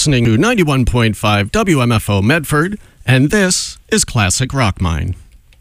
Listening to 91.5 WMFO Medford, and this is Classic Rock Mine.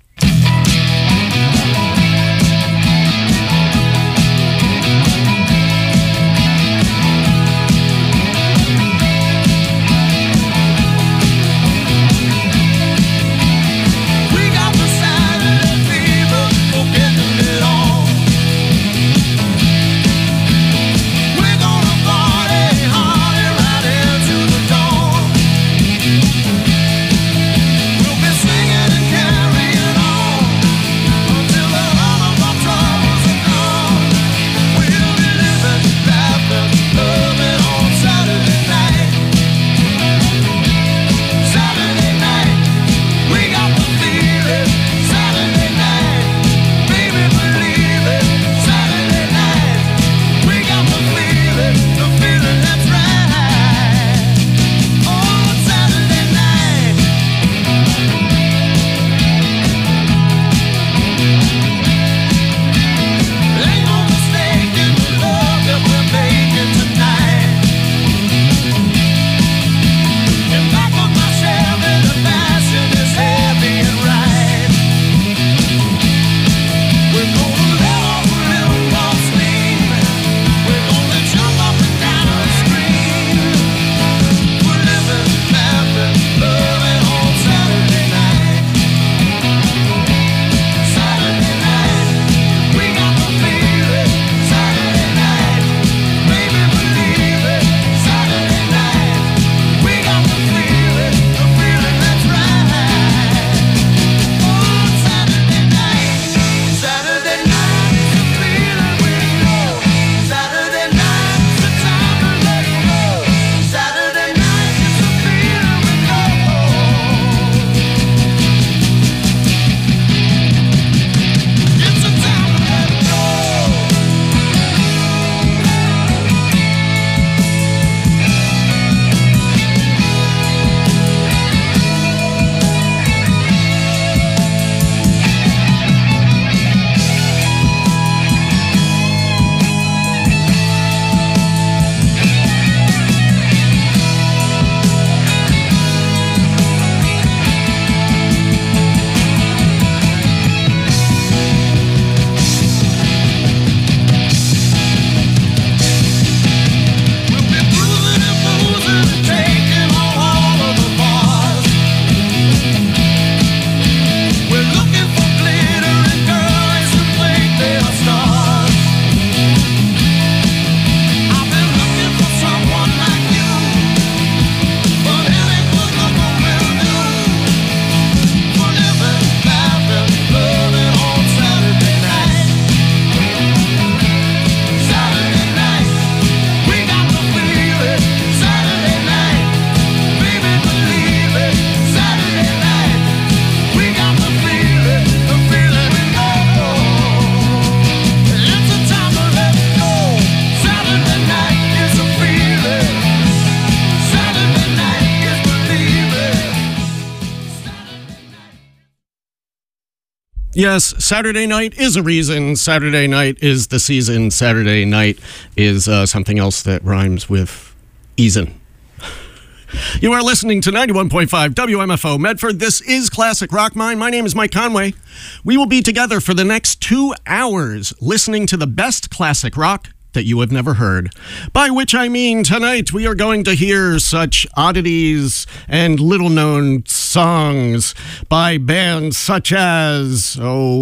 Yes, Saturday night is a reason. Saturday night is the season. Saturday night is something else that rhymes with easin'. You are listening to 91.5 WMFO Medford. This is Classic Rock Mine. My name is Mike Conway. We will be together for the next 2 hours listening to the best classic rock that you have never heard. By which I mean tonight we are going to hear such oddities and little-known songs by bands such as,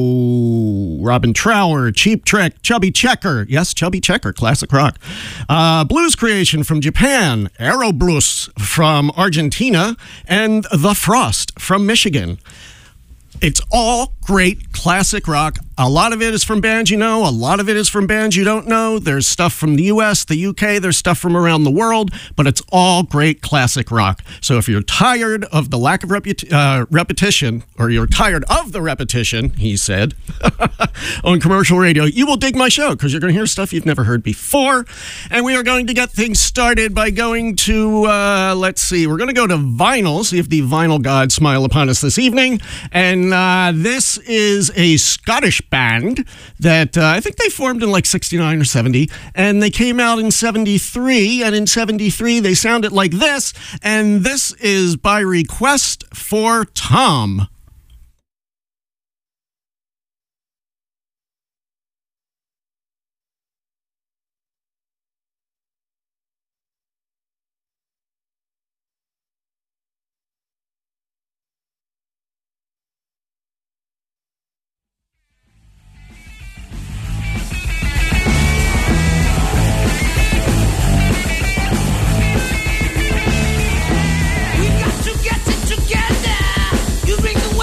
Robin Trower, Cheap Trick, Chubby Checker. Yes, Chubby Checker, classic rock. Blues Creation from Japan, Aeroblues from Argentina, and The Frost from Michigan. It's all great classic rock. A lot of it is from bands you know. A lot of it is from bands you don't know. There's stuff from the U.S., the U.K. There's stuff from around the world. But it's all great classic rock. So if you're tired of the lack of repetition, or you're tired of the repetition, he said, on commercial radio, you will dig my show because you're going to hear stuff you've never heard before. And we are going to get things started by going to, let's see, we're going to go to vinyl, see if the vinyl gods smile upon us this evening. And this is a Scottish British band that I think they formed in like 69 or 70, and they came out in 73, and in 73 they sounded like this, and this is By Request for Tom. We got to get it together. You bring the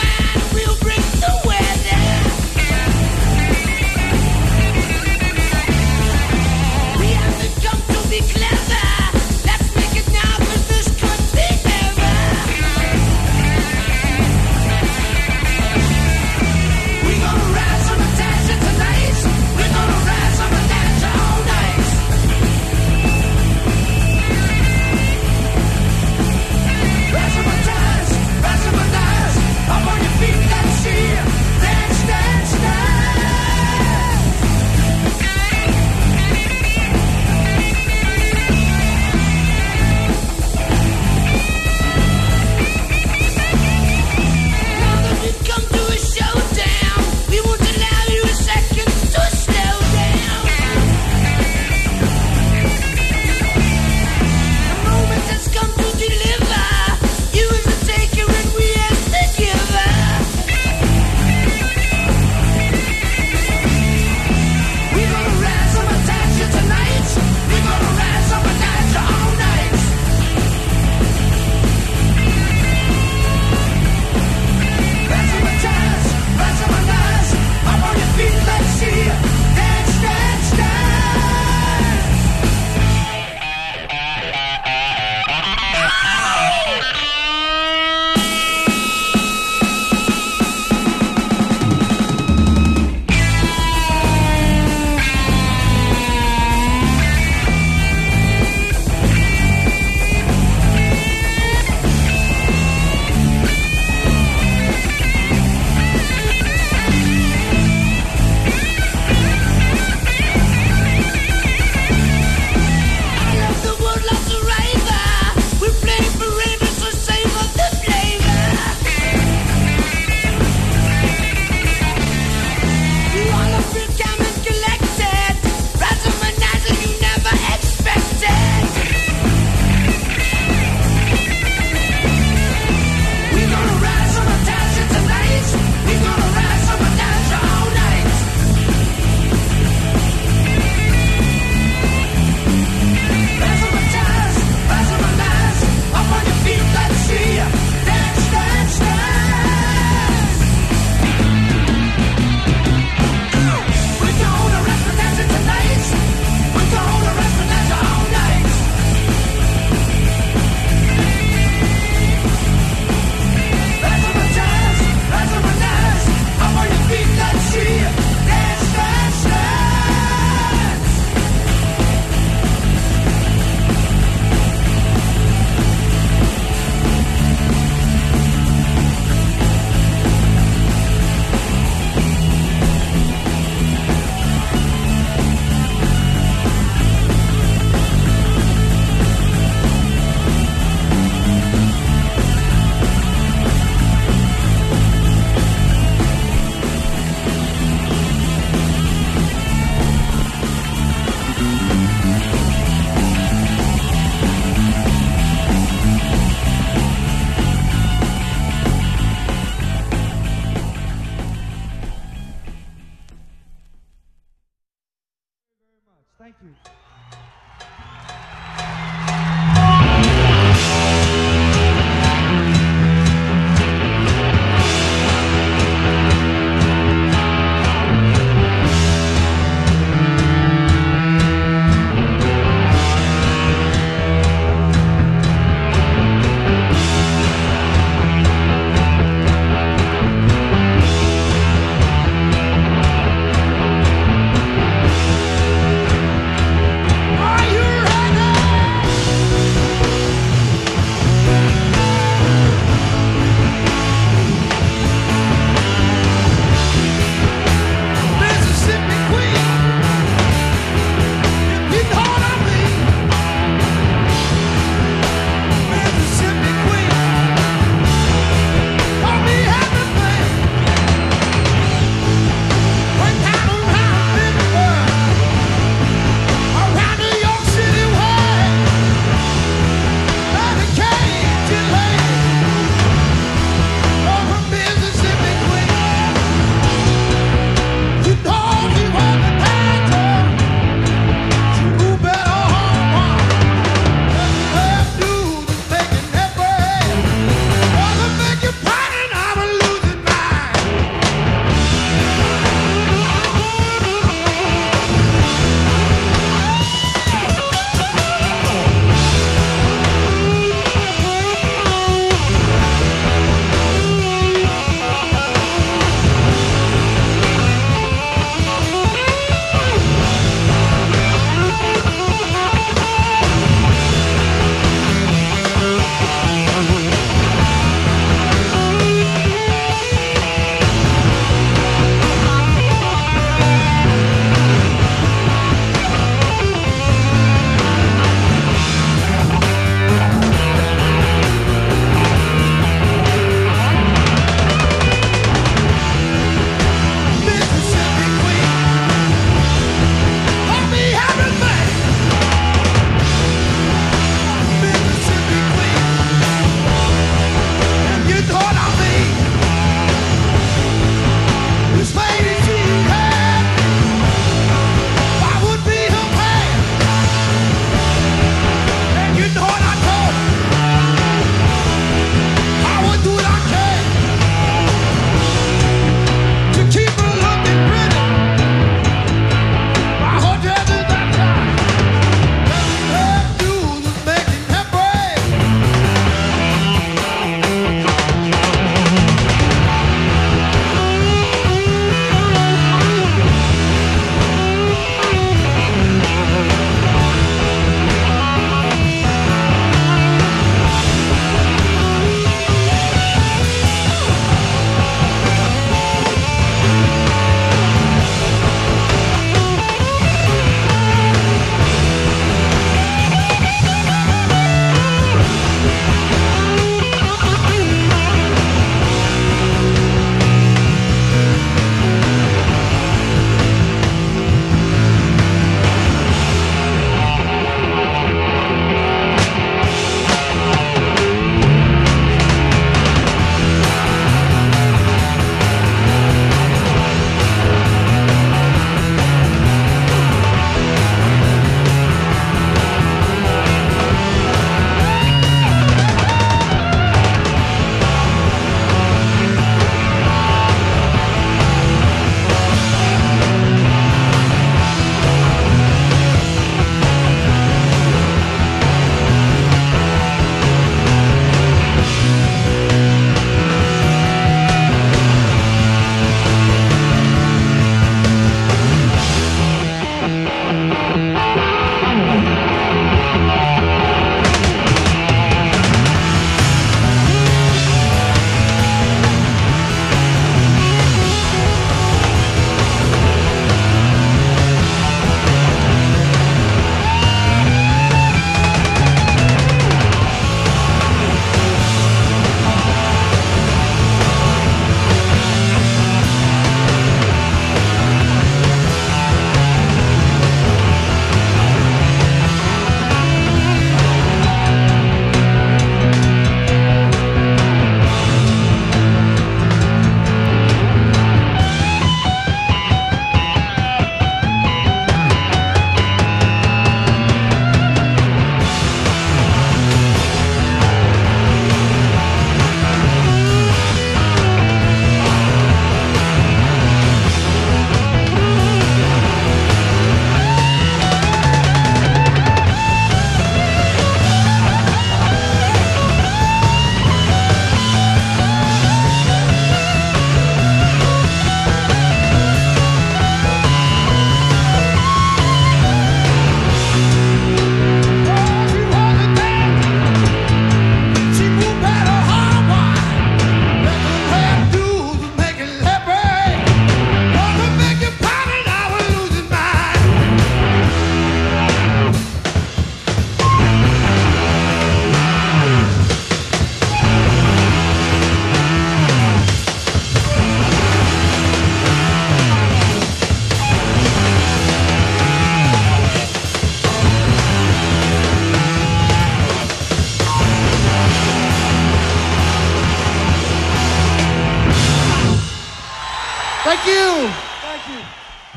Thank you. Thank you.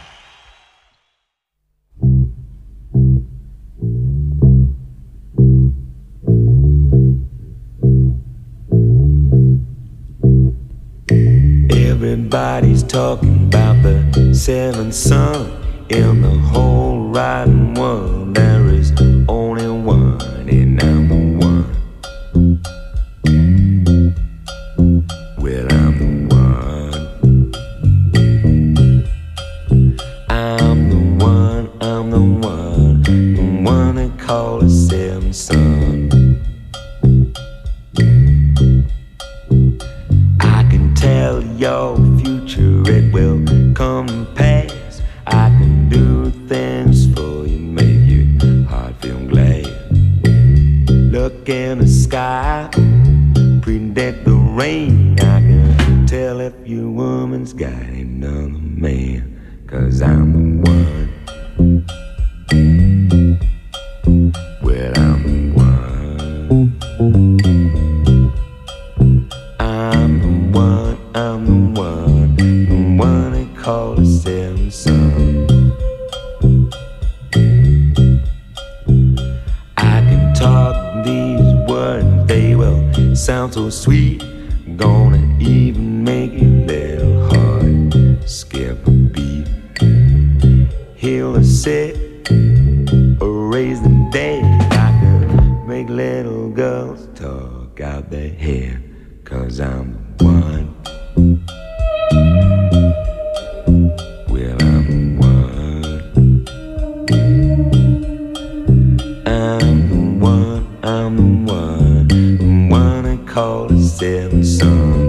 Everybody's talking about the seventh son. In the whole wide world there is only one, and I'm the one. Well, I'm the one. I'm the one, I'm the one they call the seventh son. I can tell your future, it will come to pass. I can do things for you, make your heart feel glad. Look in the sky, predict the rain. I can tell if your woman's got another man, 'cause I'm the one. Well, I'm the one. I'm the one, I'm the one they call the seventh son. I can talk these words, they will sound so sweet. Gonna even make your little heart skip a beat. Heal the sick or raise the dead. I can make little girls talk out their head, 'cause I'm the one. Well, I'm the one. I'm the one, I'm the one they call the seventh son.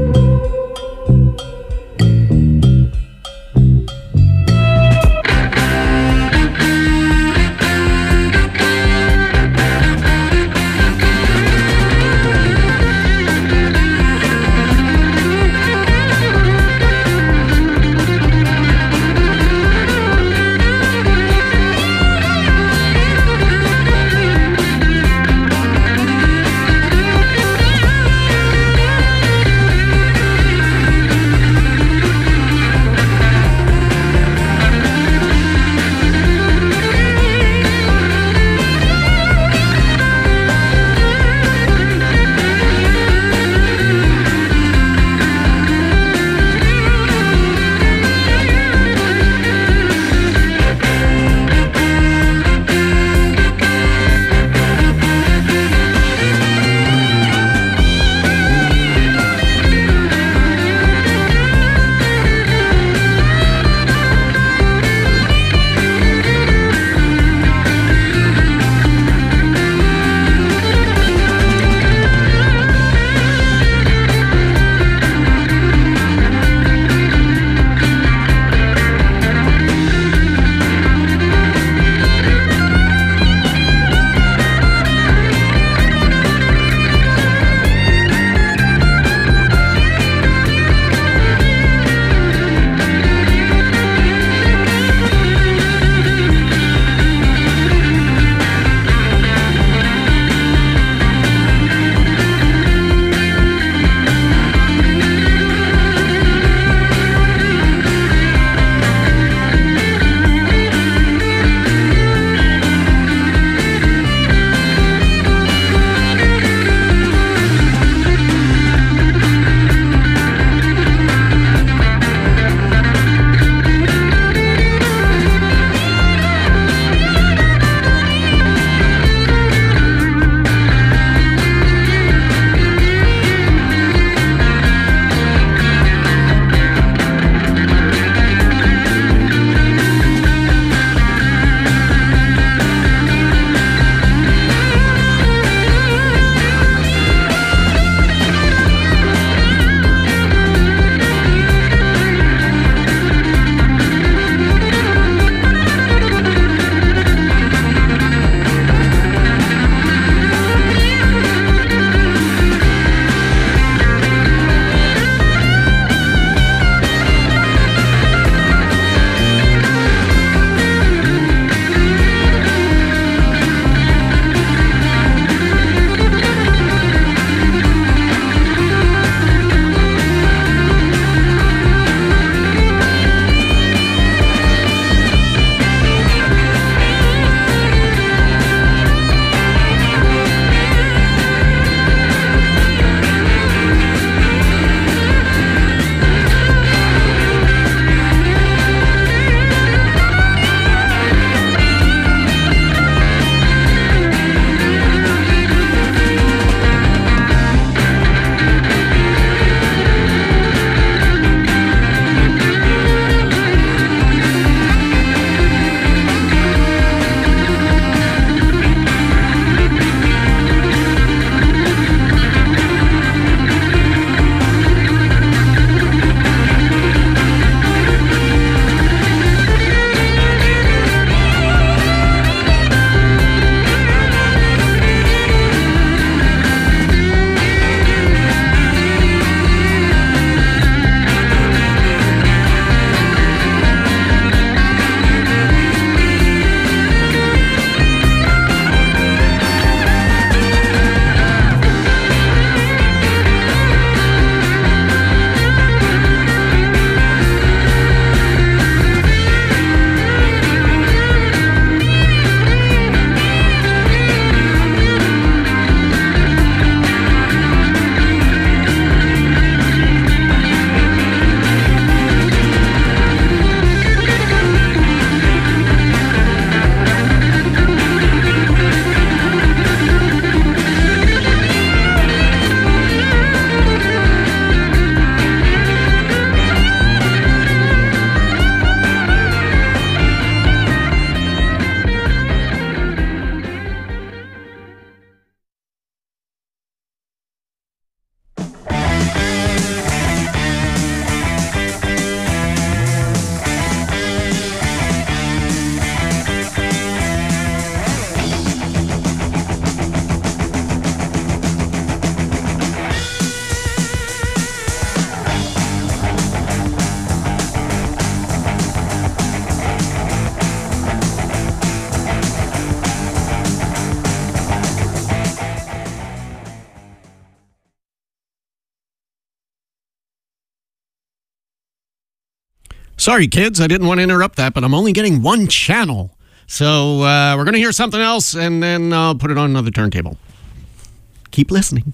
Sorry, kids, I didn't want to interrupt that, but I'm only getting one channel. So we're going to hear something else, and then I'll put it on another turntable. Keep listening.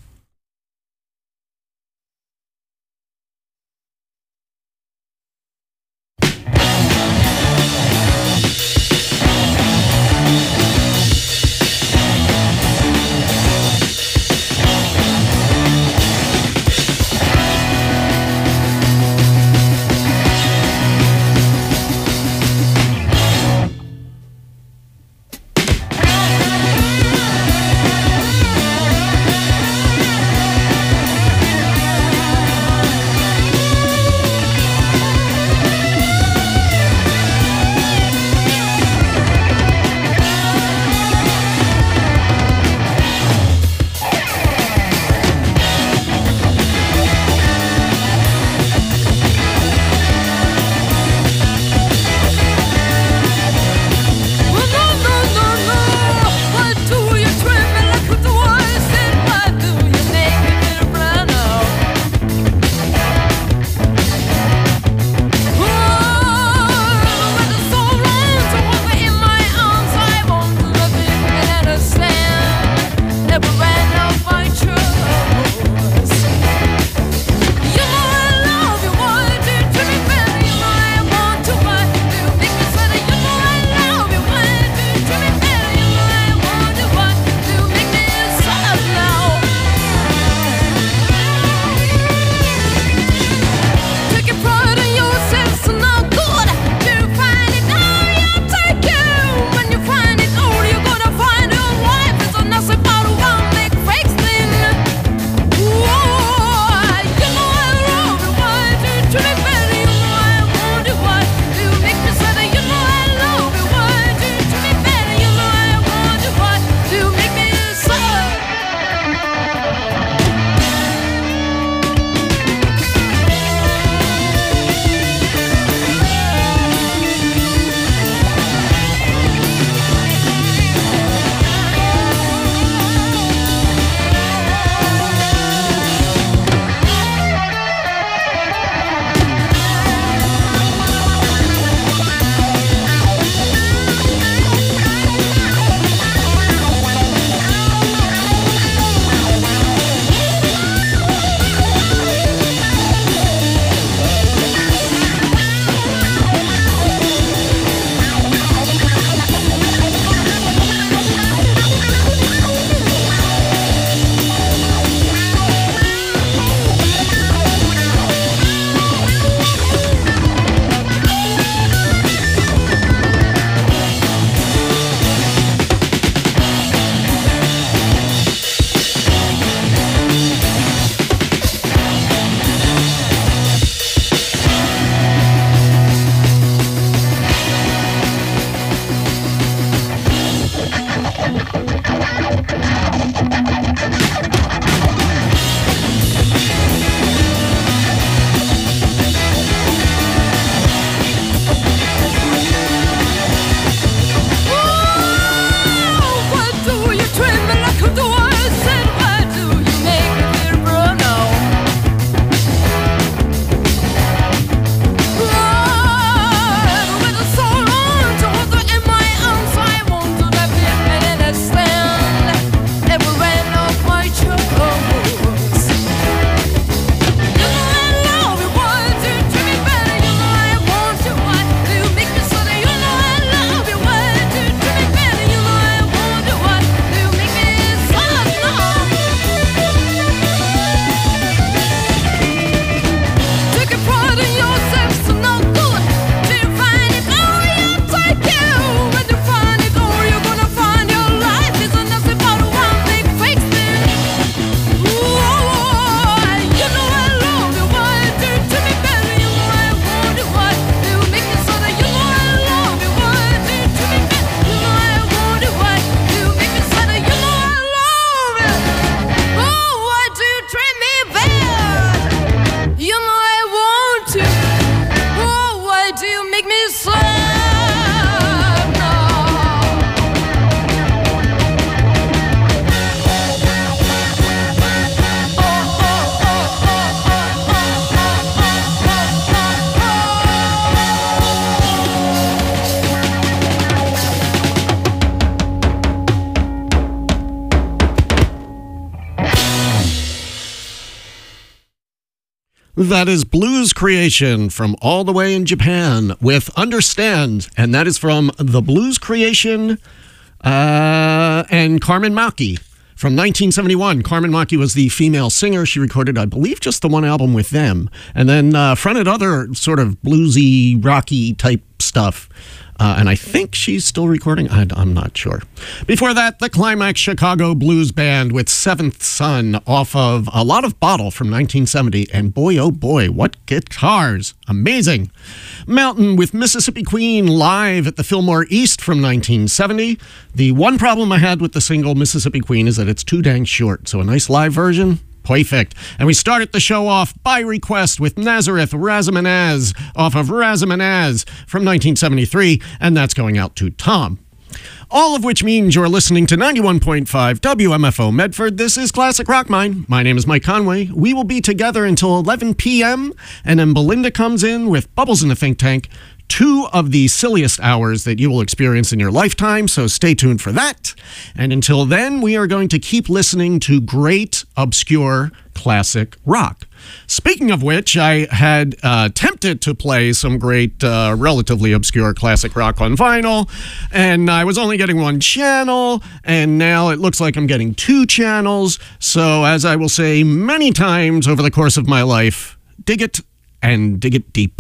That is Blues Creation from all the way in Japan with Understand, and that is from the Blues Creation and Carmen Maki from 1971. Carmen Maki was the female singer. She recorded, I believe, just the one album with them, and then fronted other sort of bluesy, rocky type stuff. And I think she's still recording. I'm not sure. Before that, the Climax Chicago Blues Band with Seventh Son off of A Lot of Bottle from 1970. And boy, oh boy, what guitars. Amazing. Mountain with Mississippi Queen live at the Fillmore East from 1970. The one problem I had with the single Mississippi Queen is that it's too dang short. So a nice live version, perfect. And we started the show off by request with Nazareth Razamanaz off of Razamanaz from 1973, and that's going out to Tom. All of which means you're listening to 91.5 WMFO Medford. This is Classic Rock Mine. My name is Mike Conway. We will be together until 11 p.m., and then Belinda comes in with Bubbles in the Think Tank. 2 of the silliest hours that you will experience in your lifetime, so stay tuned for that. And until then, we are going to keep listening to great, obscure, classic rock. Speaking of which, I had attempted to play some great, relatively obscure classic rock on vinyl, and I was only getting 1 channel, and now it looks like I'm getting 2 channels. So, as I will say many times over the course of my life, dig it and dig it deep.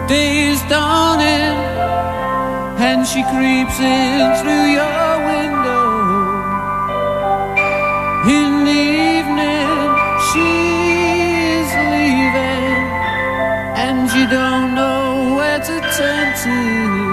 Day is dawning, and she creeps in through your window. In the evening, she's leaving, and you don't know where to turn to.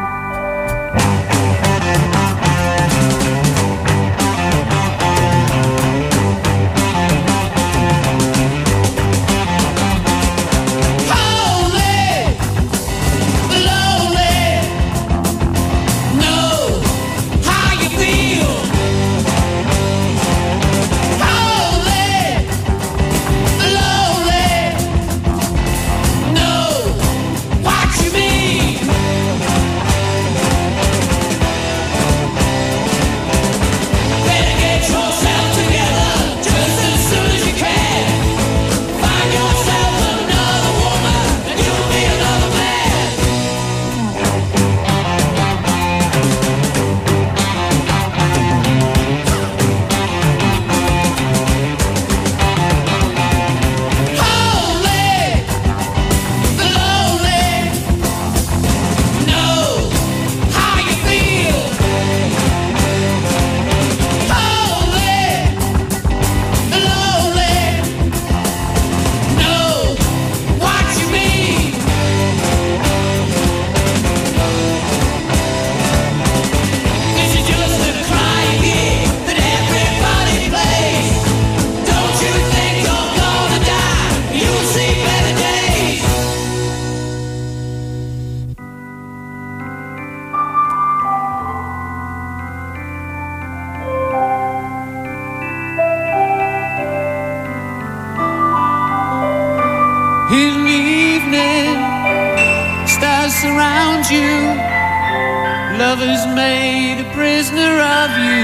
In the evening, stars surround you. Lovers made a prisoner of you.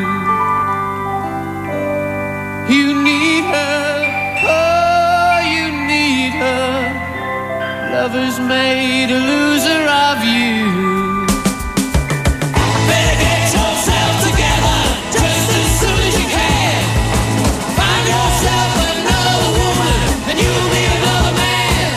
You need her, oh, you need her. Lovers made a loser of you. Better get yourself together just as soon as you can. Find yourself another woman, and you'll be another man.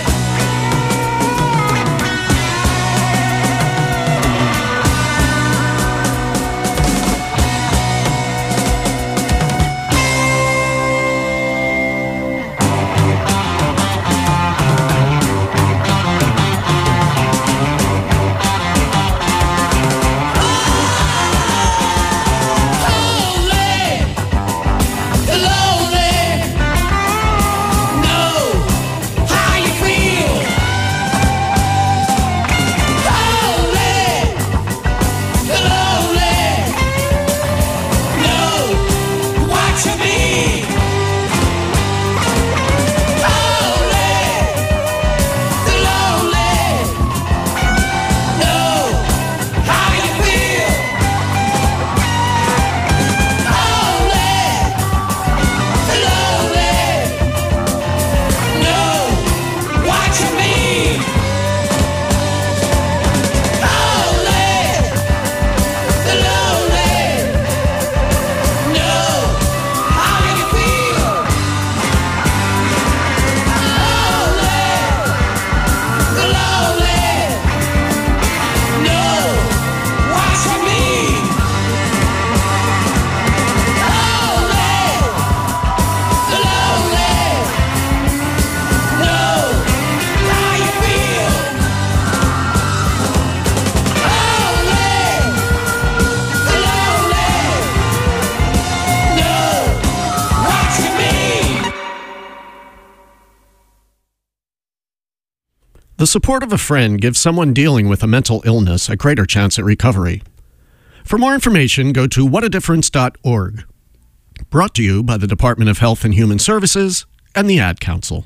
The support of a friend gives someone dealing with a mental illness a greater chance at recovery. For more information, go to whatadifference.org. Brought to you by the Department of Health and Human Services and the Ad Council.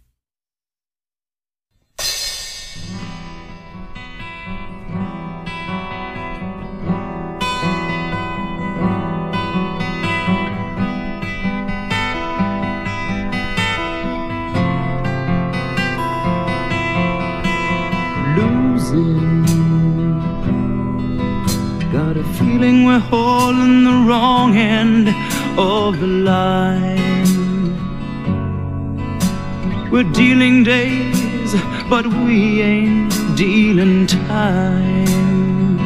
Got a feeling we're holding the wrong end of the line. We're dealing days but we ain't dealing time.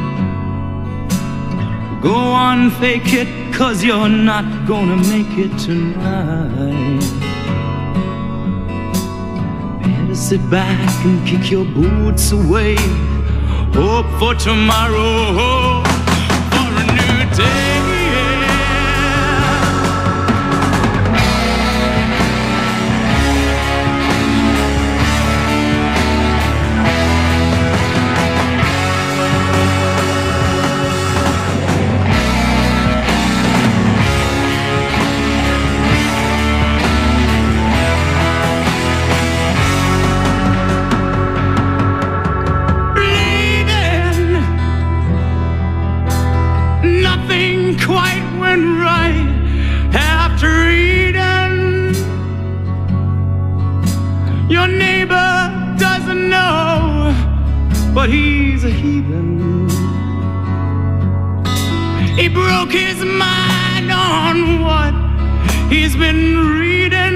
Go on, fake it, 'cause you're not gonna make it tonight. Better sit back and kick your boots away. Hope for tomorrow, for a new day. Quite went right after Eden. Your neighbor doesn't know, but he's a heathen. He broke his mind on what he's been reading.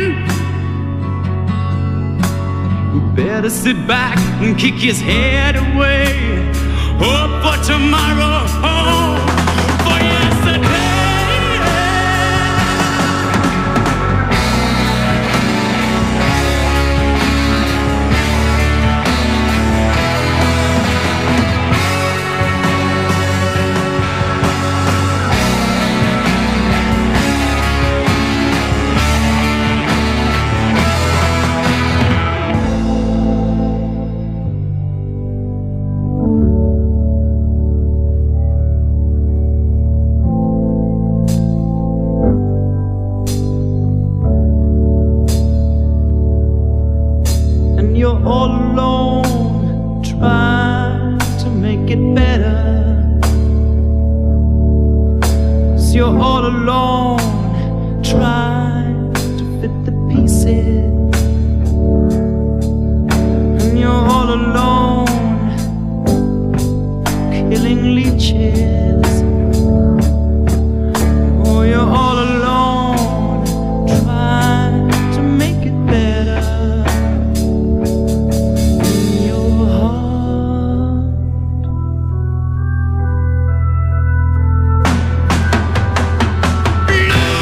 You better sit back and kick his head away. Hope for tomorrow. For yesterday. You're all alone, trying to make it better. 'Cause you're all alone, trying to fit the pieces. And you're all alone, killing leeches. Oh, you're all alone, trying to make it better. Blue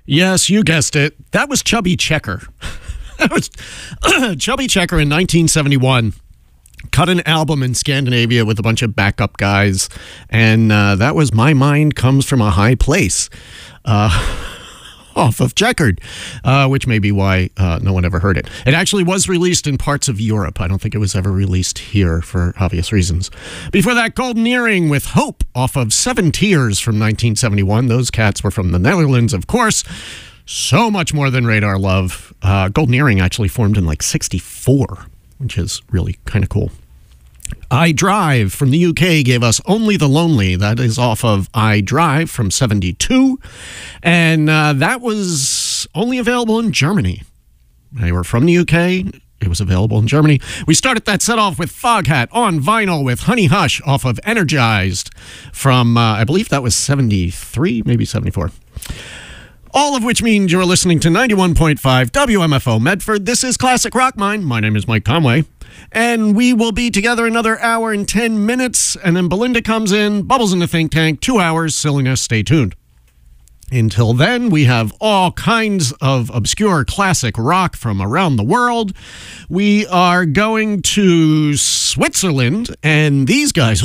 Yes, you guessed it. That was Chubby Checker. That was Chubby Checker in 1971. Cut an album in Scandinavia with a bunch of backup guys, and that was My Mind Comes From a High Place, off of Checkered, which may be why no one ever heard it. It actually was released in parts of Europe. I don't think it was ever released here for obvious reasons. Before that, Golden Earring with Hope off of Seven Tears from 1971. Those cats were from the Netherlands, of course. So much more than Radar Love. Golden Earring actually formed in like 64, which is really kind of cool. I Drive from the UK gave us Only the Lonely. That is off of I Drive from 72. And that was only available in Germany. They were from the UK. It was available in Germany. We started that set off with Foghat on vinyl with Honey Hush off of Energized from, I believe that was 73, maybe 74. All of which means you're listening to 91.5 WMFO Medford. This is Classic Rock Mine. My name is Mike Conway. And we will be together another hour and 10 minutes. And then Belinda comes in, bubbles in the think tank, 2 hours, silliness. Stay tuned. Until then, we have all kinds of obscure classic rock from around the world. We are going to Switzerland. And these guys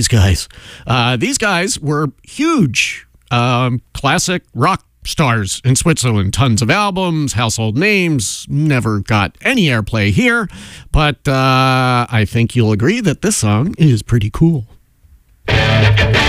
were huge classic rock stars in Switzerland. Tons of albums, household names, never got any airplay here, but I think you'll agree that this song is pretty cool.